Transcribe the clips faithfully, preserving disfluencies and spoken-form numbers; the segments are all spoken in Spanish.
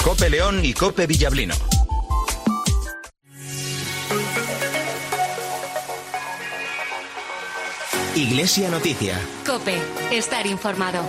COPE León y COPE Villablino. Iglesia Noticia. COPE. Estar informado.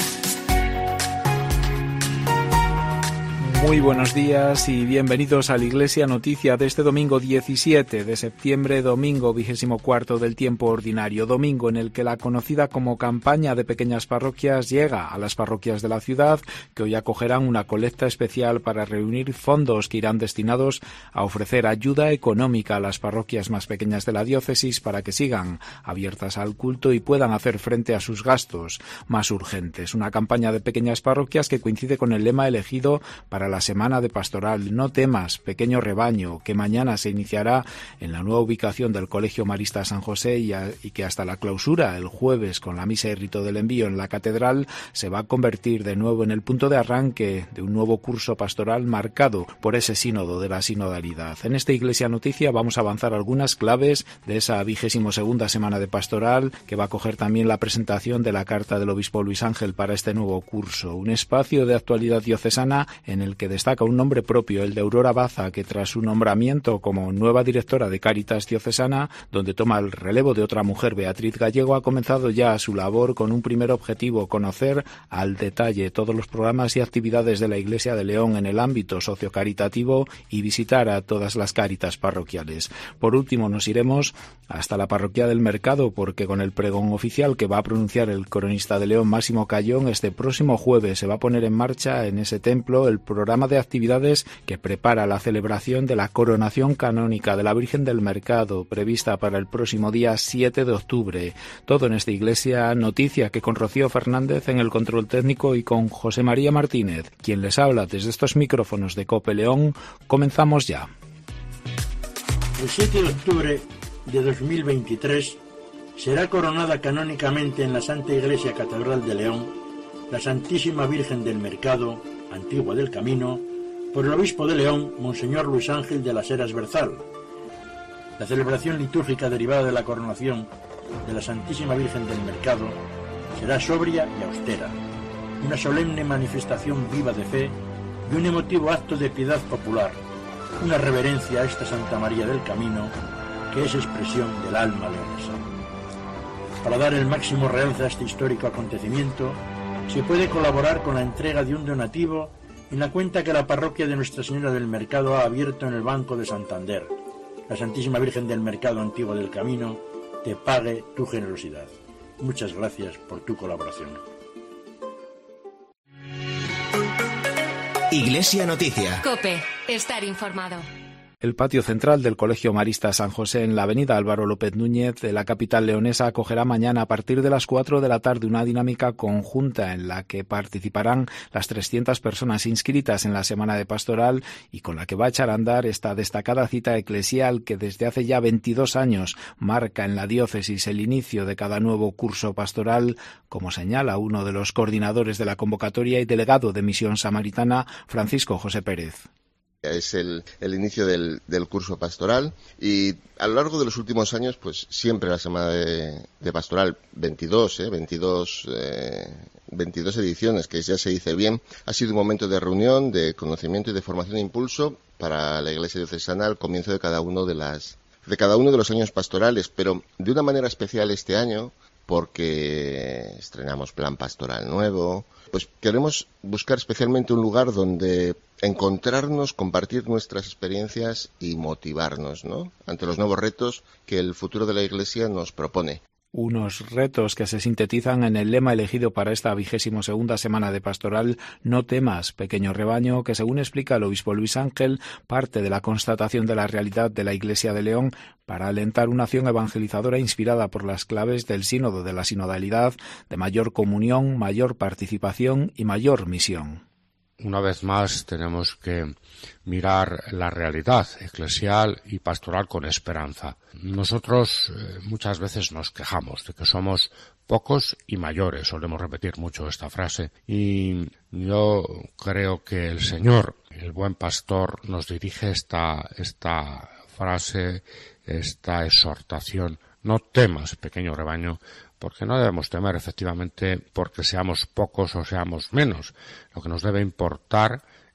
Muy buenos días y bienvenidos a la Iglesia Noticia de este domingo diecisiete de septiembre, domingo vigésimo cuarto del tiempo ordinario, domingo en el que la conocida como campaña de pequeñas parroquias llega a las parroquias de la ciudad, que hoy acogerán una colecta especial para reunir fondos que irán destinados a ofrecer ayuda económica a las parroquias más pequeñas de la diócesis para que sigan abiertas al culto y puedan hacer frente a sus gastos más urgentes. Una campaña de pequeñas parroquias que coincide con el lema elegido para la semana de pastoral No temas, pequeño rebaño, que mañana se iniciará en la nueva ubicación del Colegio Marista San José y, a, y que hasta la clausura el jueves con la misa y rito del envío en la catedral se va a convertir de nuevo en el punto de arranque de un nuevo curso pastoral marcado por ese sínodo de la sinodalidad. En esta Iglesia Noticia vamos a avanzar algunas claves de esa vigésimo segunda semana de pastoral, que va a coger también la presentación de la carta del obispo Luis Ángel para este nuevo curso, un espacio de actualidad diocesana en el que destaca un nombre propio, el de Aurora Baza, que tras su nombramiento como nueva directora de Cáritas Diocesana, donde toma el relevo de otra mujer, Beatriz Gallego, ha comenzado ya su labor con un primer objetivo: conocer al detalle todos los programas y actividades de la Iglesia de León en el ámbito sociocaritativo y visitar a todas las cáritas parroquiales. Por último, nos iremos hasta la parroquia del Mercado, porque con el pregón oficial que va a pronunciar el cronista de León, Máximo Cayón, este próximo jueves se va a poner en marcha en ese templo el programa de actividades que prepara la celebración de la coronación canónica de la Virgen del Mercado, prevista para el próximo día siete de octubre. Todo en esta Iglesia Noticia, que con Rocío Fernández en el control técnico y con José María Martínez, quien les habla desde estos micrófonos de COPE León, comenzamos ya. El siete de octubre de dos mil veintitrés será coronada canónicamente en la Santa Iglesia Catedral de León la Santísima Virgen del Mercado, Antigua del Camino, por el obispo de León, Monseñor Luis Ángel de las Heras Berzal. La celebración litúrgica derivada de la coronación de la Santísima Virgen del Mercado será sobria y austera, una solemne manifestación viva de fe y un emotivo acto de piedad popular, una reverencia a esta Santa María del Camino, que es expresión del alma leonesa. Para dar el máximo realce a este histórico acontecimiento, se puede colaborar con la entrega de un donativo en la cuenta que la parroquia de Nuestra Señora del Mercado ha abierto en el Banco de Santander. La Santísima Virgen del Mercado Antiguo del Camino te pague tu generosidad. Muchas gracias por tu colaboración. Iglesia Noticia. COPE. Estar informado. El patio central del Colegio Marista San José en la avenida Álvaro López Núñez de la capital leonesa acogerá mañana a partir de las cuatro de la tarde una dinámica conjunta en la que participarán las trescientas personas inscritas en la Semana de Pastoral y con la que va a echar a andar esta destacada cita eclesial que desde hace ya veintidós años marca en la diócesis el inicio de cada nuevo curso pastoral, como señala uno de los coordinadores de la convocatoria y delegado de Misión Samaritana, Francisco José Pérez. Es el, el inicio del, del curso pastoral y a lo largo de los últimos años, pues siempre la semana de, de pastoral, veintidós, eh, veintidós, eh, veintidós ediciones, que ya se dice bien, ha sido un momento de reunión, de conocimiento y de formación e impulso para la Iglesia diocesana al comienzo de cada uno de las de cada uno de los años pastorales, pero de una manera especial este año, porque estrenamos plan pastoral nuevo, pues queremos buscar especialmente un lugar donde encontrarnos, compartir nuestras experiencias y motivarnos, ¿no?, ante los nuevos retos que el futuro de la Iglesia nos propone. Unos retos que se sintetizan en el lema elegido para esta vigésimo segunda semana de pastoral, No temas, pequeño rebaño, que según explica el obispo Luis Ángel, parte de la constatación de la realidad de la Iglesia de León para alentar una acción evangelizadora inspirada por las claves del sínodo de la sinodalidad, de mayor comunión, mayor participación y mayor misión. Una vez más tenemos que mirar la realidad eclesial y pastoral con esperanza. Nosotros eh, muchas veces nos quejamos de que somos pocos y mayores, solemos repetir mucho esta frase, y yo creo que el Señor, el buen pastor, nos dirige esta, esta frase, esta exhortación: no temas, pequeño rebaño, porque no debemos temer efectivamente porque seamos pocos o seamos menos. Lo que nos debe importar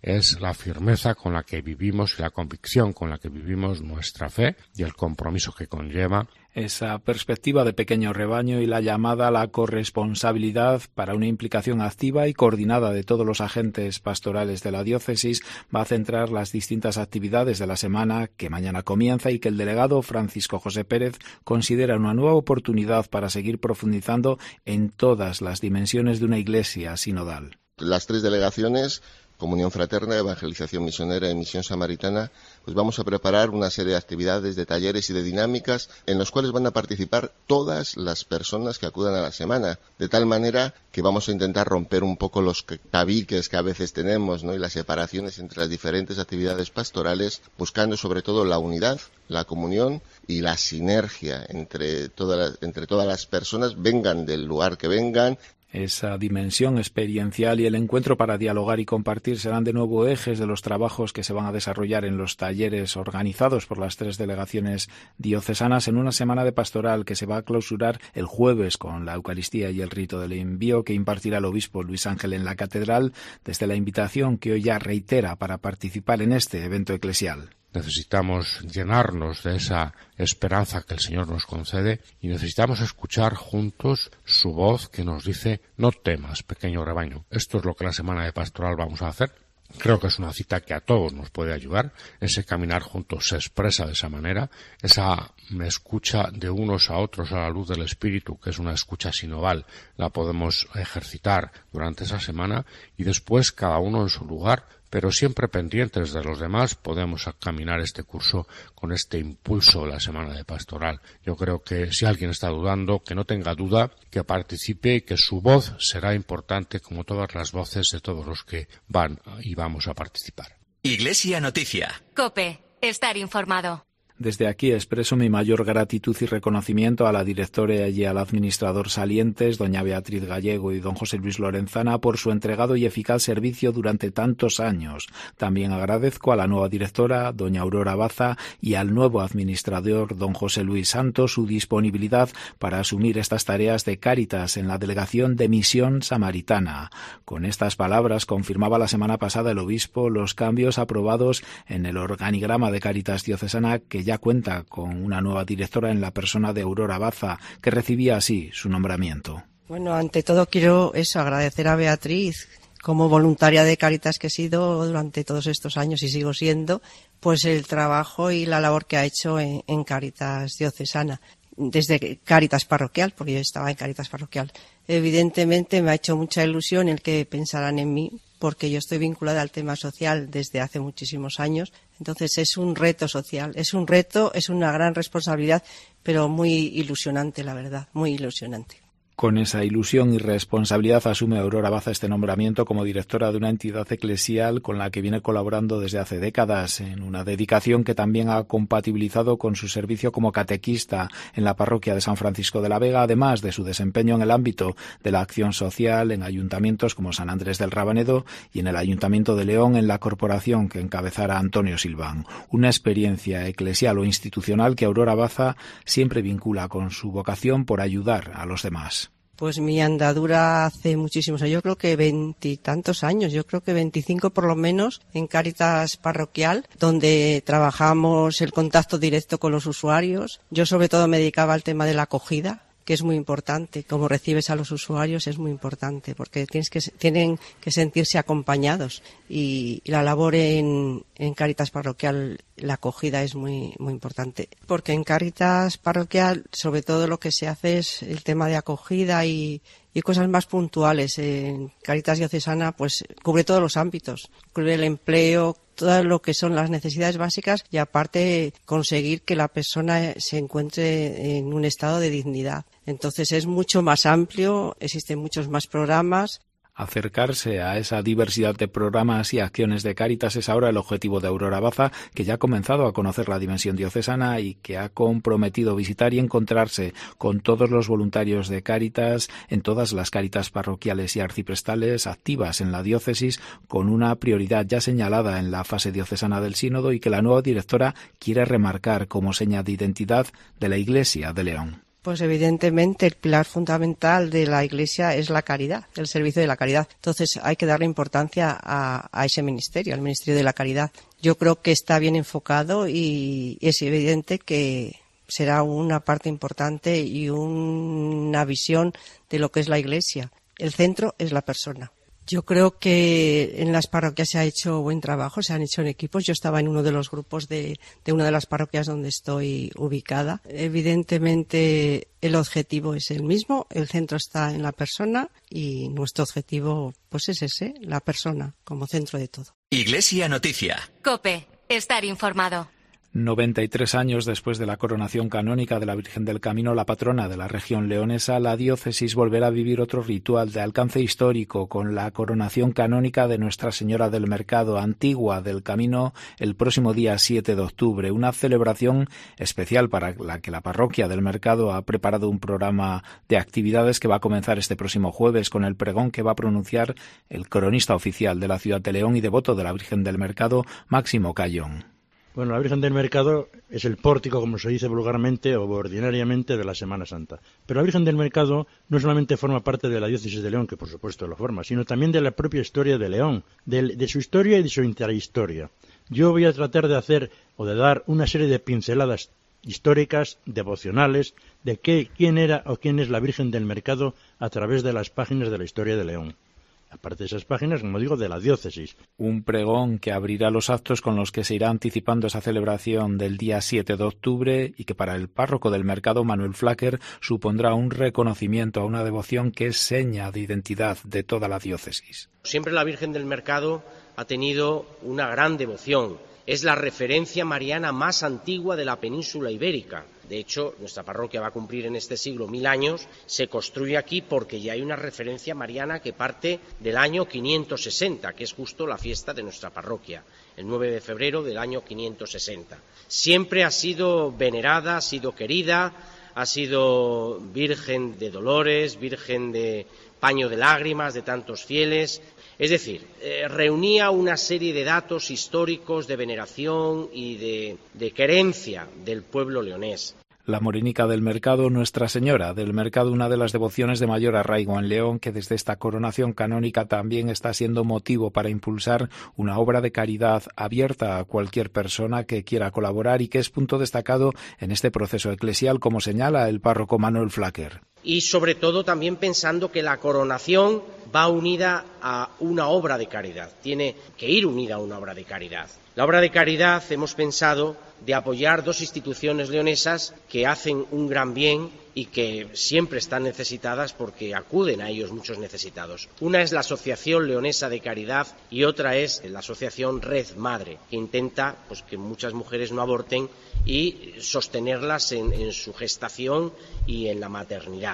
es la firmeza con la que vivimos y la convicción con la que vivimos nuestra fe y el compromiso que conlleva. Esa perspectiva de pequeño rebaño y la llamada a la corresponsabilidad para una implicación activa y coordinada de todos los agentes pastorales de la diócesis va a centrar las distintas actividades de la semana que mañana comienza y que el delegado Francisco José Pérez considera una nueva oportunidad para seguir profundizando en todas las dimensiones de una iglesia sinodal. Las tres delegaciones, Comunión Fraterna, Evangelización Misionera y Misión Samaritana, pues vamos a preparar una serie de actividades, de talleres y de dinámicas en los cuales van a participar todas las personas que acudan a la semana, de tal manera que vamos a intentar romper un poco los tabiques que a veces tenemos, ¿no?, y las separaciones entre las diferentes actividades pastorales, buscando sobre todo la unidad, la comunión y la sinergia entre todas las, entre todas las personas, vengan del lugar que vengan. Esa dimensión experiencial y el encuentro para dialogar y compartir serán de nuevo ejes de los trabajos que se van a desarrollar en los talleres organizados por las tres delegaciones diocesanas en una semana de pastoral que se va a clausurar el jueves con la Eucaristía y el rito del envío que impartirá el obispo Luis Ángel en la catedral, desde la invitación que hoy ya reitera para participar en este evento eclesial. Necesitamos llenarnos de esa esperanza que el Señor nos concede y necesitamos escuchar juntos su voz que nos dice: no temas, pequeño rebaño. Esto es lo que la semana de pastoral vamos a hacer. Creo que es una cita que a todos nos puede ayudar. Ese caminar juntos se expresa de esa manera. Esa escucha de unos a otros a la luz del Espíritu, que es una escucha sinodal, la podemos ejercitar durante esa semana y después cada uno en su lugar, pero siempre pendientes de los demás, podemos caminar este curso con este impulso la semana de pastoral. Yo creo que si alguien está dudando, que no tenga duda, que participe y que su voz será importante como todas las voces de todos los que van y vamos a participar. Iglesia Noticia. COPE. Estar informado. Desde aquí expreso mi mayor gratitud y reconocimiento a la directora y al administrador salientes, doña Beatriz Gallego y don José Luis Lorenzana, por su entregado y eficaz servicio durante tantos años. También agradezco a la nueva directora, doña Aurora Baza, y al nuevo administrador, don José Luis Santos, su disponibilidad para asumir estas tareas de Cáritas en la delegación de Misión Samaritana. Con estas palabras confirmaba la semana pasada el obispo los cambios aprobados en el organigrama de Cáritas diocesana, que ya cuenta con una nueva directora en la persona de Aurora Baza, que recibía así su nombramiento. Bueno, ante todo quiero eso, agradecer a Beatriz, como voluntaria de Cáritas que he sido durante todos estos años y sigo siendo, pues el trabajo y la labor que ha hecho en, en Cáritas diocesana, desde Cáritas parroquial, porque yo estaba en Cáritas parroquial. Evidentemente me ha hecho mucha ilusión el que pensaran en mí, porque yo estoy vinculada al tema social desde hace muchísimos años. Entonces es un reto social, es un reto, es una gran responsabilidad, pero muy ilusionante, la verdad, muy ilusionante. Con esa ilusión y responsabilidad asume Aurora Baza este nombramiento como directora de una entidad eclesial con la que viene colaborando desde hace décadas, en una dedicación que también ha compatibilizado con su servicio como catequista en la parroquia de San Francisco de la Vega, además de su desempeño en el ámbito de la acción social en ayuntamientos como San Andrés del Rabanedo y en el Ayuntamiento de León, en la corporación que encabezara Antonio Silván. Una experiencia eclesial o institucional que Aurora Baza siempre vincula con su vocación por ayudar a los demás. Pues mi andadura hace muchísimos años, yo creo que veintitantos años, yo creo que veinticinco por lo menos, en Cáritas parroquial, donde trabajamos el contacto directo con los usuarios. Yo sobre todo me dedicaba al tema de la acogida, que es muy importante. Cómo recibes a los usuarios es muy importante, porque tienes que, tienen que sentirse acompañados. Y, y la labor en, en Cáritas parroquial, la acogida es muy, muy importante. Porque en Cáritas parroquial, sobre todo lo que se hace es el tema de acogida y, y cosas más puntuales. En Cáritas diocesana, pues cubre todos los ámbitos. Cubre el empleo, todo lo que son las necesidades básicas y aparte conseguir que la persona se encuentre en un estado de dignidad. Entonces es mucho más amplio, existen muchos más programas. Acercarse a esa diversidad de programas y acciones de Cáritas es ahora el objetivo de Aurora Baza, que ya ha comenzado a conocer la dimensión diocesana y que ha comprometido visitar y encontrarse con todos los voluntarios de Cáritas en todas las Cáritas parroquiales y arciprestales activas en la diócesis, con una prioridad ya señalada en la fase diocesana del sínodo y que la nueva directora quiere remarcar como seña de identidad de la Iglesia de León. Pues evidentemente el pilar fundamental de la Iglesia es la caridad, el servicio de la caridad. Entonces hay que darle importancia a, a ese ministerio, al Ministerio de la Caridad. Yo creo que está bien enfocado y es evidente que será una parte importante y una visión de lo que es la Iglesia. El centro es la persona. Yo creo que en las parroquias se ha hecho buen trabajo, se han hecho en equipos. Yo estaba en uno de los grupos de, de una de las parroquias donde estoy ubicada. Evidentemente el objetivo es el mismo, el centro está en la persona y nuestro objetivo pues es ese, la persona como centro de todo. Iglesia Noticia. COPE. Estar informado. noventa y tres años después de la coronación canónica de la Virgen del Camino, la patrona de la región leonesa, la diócesis volverá a vivir otro ritual de alcance histórico con la coronación canónica de Nuestra Señora del Mercado, Antigua del Camino, el próximo día siete de octubre. Una celebración especial para la que la parroquia del Mercado ha preparado un programa de actividades que va a comenzar este próximo jueves con el pregón que va a pronunciar el cronista oficial de la ciudad de León y devoto de la Virgen del Mercado, Máximo Cayón. Bueno, la Virgen del Mercado es el pórtico, como se dice vulgarmente o ordinariamente, de la Semana Santa. Pero la Virgen del Mercado no solamente forma parte de la diócesis de León, que por supuesto lo forma, sino también de la propia historia de León, de, de su historia y de su intrahistoria. Yo voy a tratar de hacer o de dar una serie de pinceladas históricas, devocionales, de qué, quién era o quién es la Virgen del Mercado a través de las páginas de la historia de León. Aparte de esas páginas, como digo, de la diócesis. Un pregón que abrirá los actos con los que se irá anticipando esa celebración del día siete de octubre y que para el párroco del Mercado, Manuel Flacker, supondrá un reconocimiento a una devoción que es seña de identidad de toda la diócesis. Siempre la Virgen del Mercado ha tenido una gran devoción. Es la referencia mariana más antigua de la península ibérica. De hecho, nuestra parroquia va a cumplir en este siglo mil años. Se construye aquí porque ya hay una referencia mariana que parte del año quinientos sesenta, que es justo la fiesta de nuestra parroquia, el nueve de febrero del año quinientos sesenta. Siempre ha sido venerada, ha sido querida, ha sido Virgen de Dolores, Virgen de Paño de Lágrimas de tantos fieles. Es decir, eh, reunía una serie de datos históricos de veneración y de, de querencia del pueblo leonés. La morenica del Mercado, Nuestra Señora del Mercado, una de las devociones de mayor arraigo en León, que desde esta coronación canónica también está siendo motivo para impulsar una obra de caridad abierta a cualquier persona que quiera colaborar y que es punto destacado en este proceso eclesial, como señala el párroco Manuel Flacker. Y sobre todo también pensando que la coronación va unida a una obra de caridad, tiene que ir unida a una obra de caridad. La obra de caridad hemos pensado de apoyar dos instituciones leonesas que hacen un gran bien y que siempre están necesitadas porque acuden a ellos muchos necesitados. Una es la Asociación Leonesa de Caridad y otra es la Asociación Red Madre, que intenta pues, que muchas mujeres no aborten y sostenerlas en, en su gestación y en la maternidad.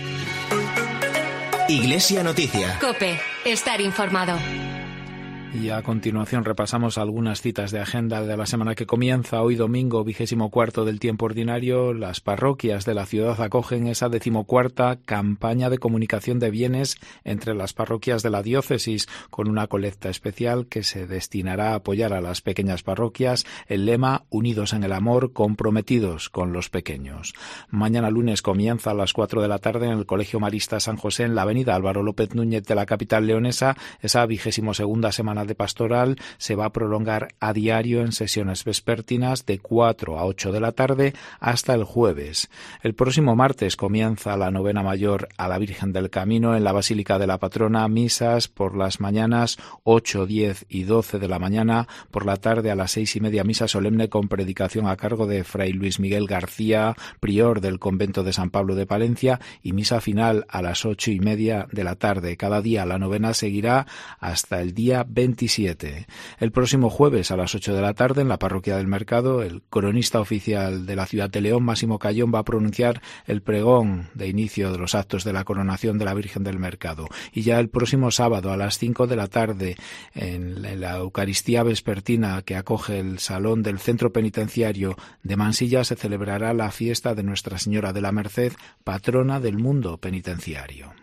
Iglesia Noticia. COPE. Estar informado. Y a continuación repasamos algunas citas de agenda de la semana que comienza. Hoy domingo, vigésimo cuarto del tiempo ordinario, las parroquias de la ciudad acogen esa decimocuarta campaña de comunicación de bienes entre las parroquias de la diócesis, con una colecta especial que se destinará a apoyar a las pequeñas parroquias. El lema, unidos en el amor, comprometidos con los pequeños. Mañana lunes comienza a las cuatro de la tarde en el Colegio Marista San José, en la avenida Álvaro López Núñez de la capital leonesa, esa vigésimo segunda semana de pastoral. Se va a prolongar a diario en sesiones vespertinas de cuatro a ocho de la tarde hasta el jueves. El próximo martes comienza la novena mayor a la Virgen del Camino en la Basílica de la Patrona, misas por las mañanas ocho, diez y doce de la mañana, por la tarde a las seis y media misa solemne con predicación a cargo de Fray Luis Miguel García, prior del convento de San Pablo de Palencia, y misa final a las ocho y media de la tarde. Cada día la novena seguirá hasta el día veintisiete. El próximo jueves a las ocho de la tarde en la parroquia del Mercado, el cronista oficial de la ciudad de León, Máximo Cayón, va a pronunciar el pregón de inicio de los actos de la coronación de la Virgen del Mercado. Y ya el próximo sábado a las cinco de la tarde en la Eucaristía vespertina que acoge el salón del Centro Penitenciario de Mansilla se celebrará la fiesta de Nuestra Señora de la Merced, patrona del mundo penitenciario.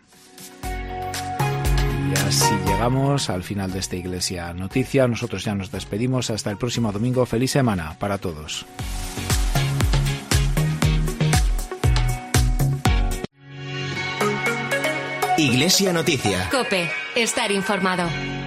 Y así llegamos al final de esta Iglesia Noticia. Nosotros ya nos despedimos. Hasta el próximo domingo. Feliz semana para todos. Iglesia Noticia. COPE. Estar informado.